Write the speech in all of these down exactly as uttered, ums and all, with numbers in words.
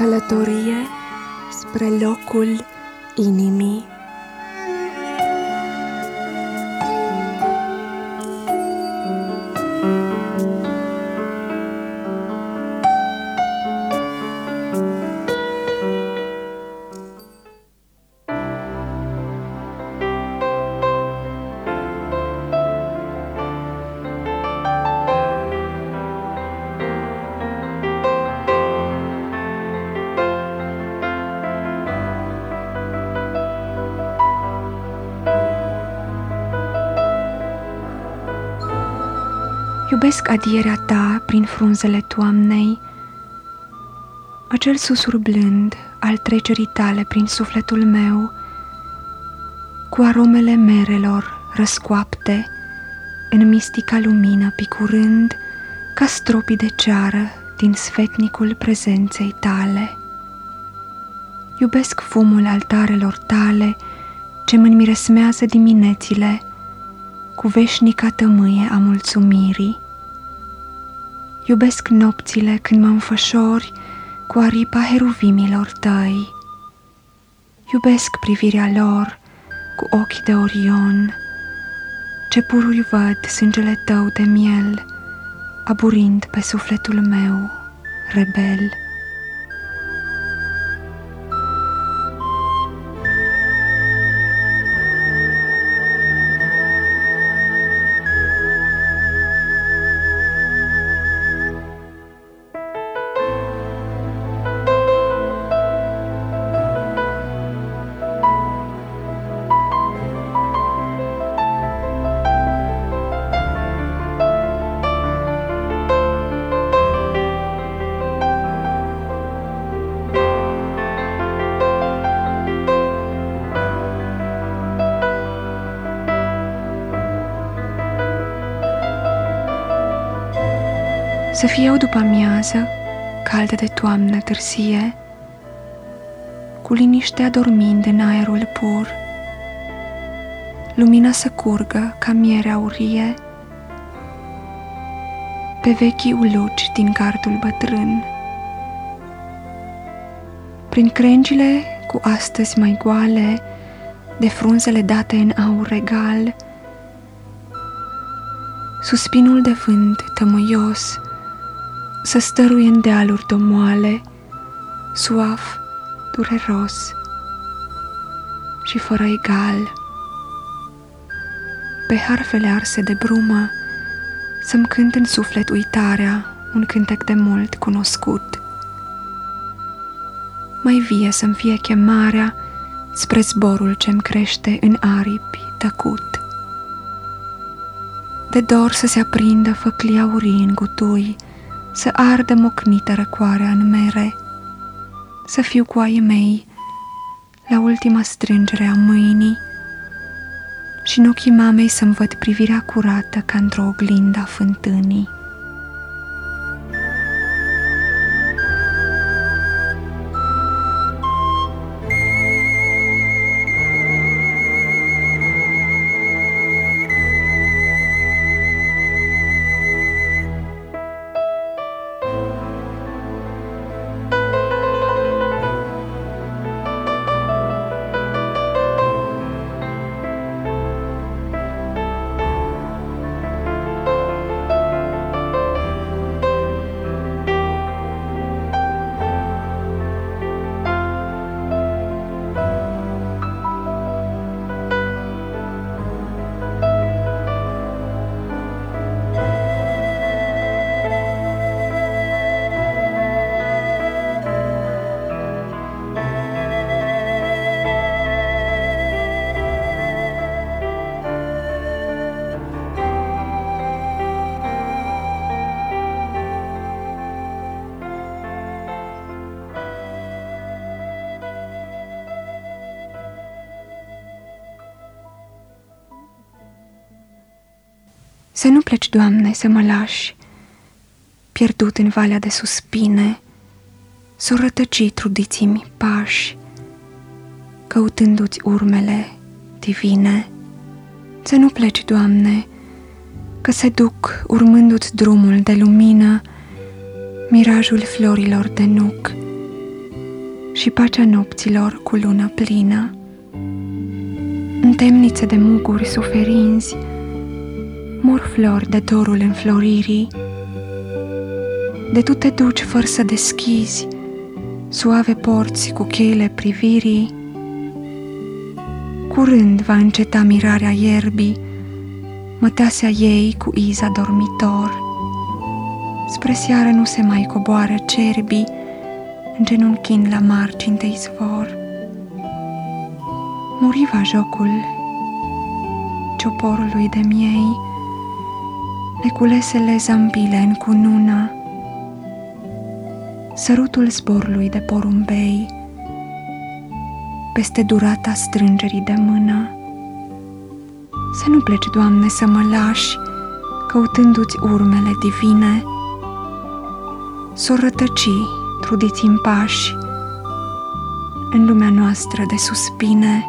Călătorie spre locul inimii. Iubesc adierea ta prin frunzele toamnei, acel susur blând al trecerii tale prin sufletul meu, cu aromele merelor răscoapte în mistica lumină picurând ca stropii de ceară din sfetnicul prezenței tale. Iubesc fumul altarelor tale ce mă înmiresmează diminețile cu veșnica tămâie a mulțumirii. Iubesc nopțile când mă înfășori cu aripa heruvimilor tăi. Iubesc privirea lor cu ochi de Orion, ce pururi văd sângele tău de miel, aburind pe sufletul meu rebel. Să fie o după-amiază caldă de toamnă târzie, cu liniștea dormind în aerul pur, lumina să curgă ca miere aurie pe vechii uluci din gardul bătrân. Prin crengile cu astăzi mai goale de frunzele date în aur regal, suspinul de vânt tămâios să stăruie în dealuri domoale, suaf, dureros și fără egal. Pe harfele arse de brumă să-mi cânt în suflet uitarea, un cântec de mult cunoscut. Mai vie să-mi fie chemarea spre zborul ce-mi crește în aripi tăcut. De dor să se aprindă făclii aurii în gutui, să ardă mocnită răcoarea în mere, să fiu cu ai mei la ultima strângere a mâinii și în ochii mamei să-mi văd privirea curată ca într-o oglindă a fântânii. Să nu pleci, Doamne, să mă lași, pierdut în valea de suspine, s-o rătăci trudiții-mi pași, căutându-ți urmele divine. Să nu pleci, Doamne, că se duc, urmându-ți drumul de lumină, mirajul florilor de nuc, și pacea nopților cu lună plină. În temnițe de muguri suferinzi mor flori de dorul înfloririi. De tu te duci fără să deschizi suave porți cu cheile privirii. Curând va înceta mirarea ierbii, măteasea ei cu iza dormitor. Spre seară nu se mai coboară cerbii, îngenunchind la margini de izvor. Muriva jocul cioporului de miei, neculesele zambile în cunună, sărutul zborului de porumbei peste durata strângerii de mână. Să nu pleci, Doamne, să mă lași, căutându-ți urmele divine, s-o rătăci, trudiți-mi pași, în lumea noastră de suspine.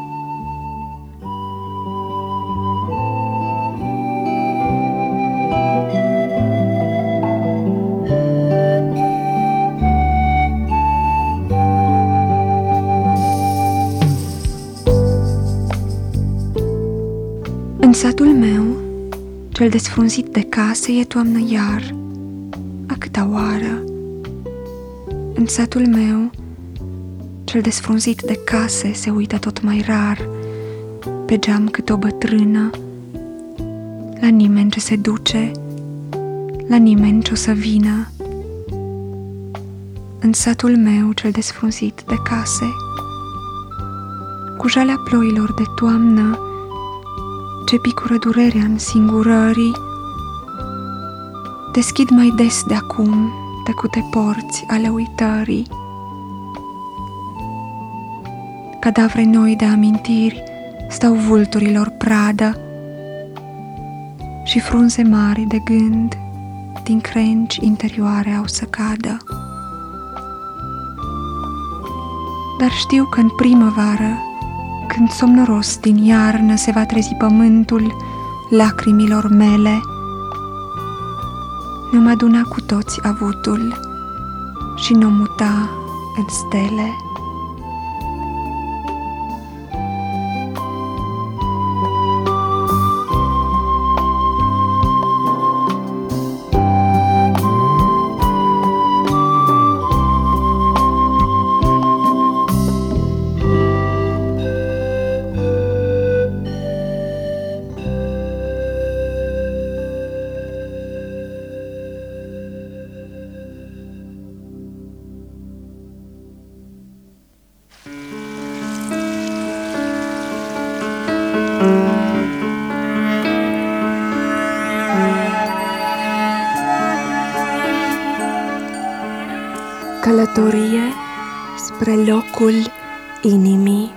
În satul meu, cel desfrunzit de case, e toamnă iar, a câta oară. În satul meu, cel desfrunzit de case, se uită tot mai rar pe geam cât o bătrână, la nimeni ce se duce, la nimeni ce o să vină. În satul meu, cel desfrunzit de case, cu jalea ploilor de toamnă, ce picură durerea în singurării, deschid mai des de acum tăcute porți ale uitării. Cadavre noi de amintiri stau vulturilor pradă și frunze mari de gând din crengi interioare au să cadă. Dar știu că în primăvară, când somnoros din iarnă se va trezi pământul lacrimilor mele, ne-om aduna cu toți avutul și ne-om muta în stele. Călătorie spre locul inimii.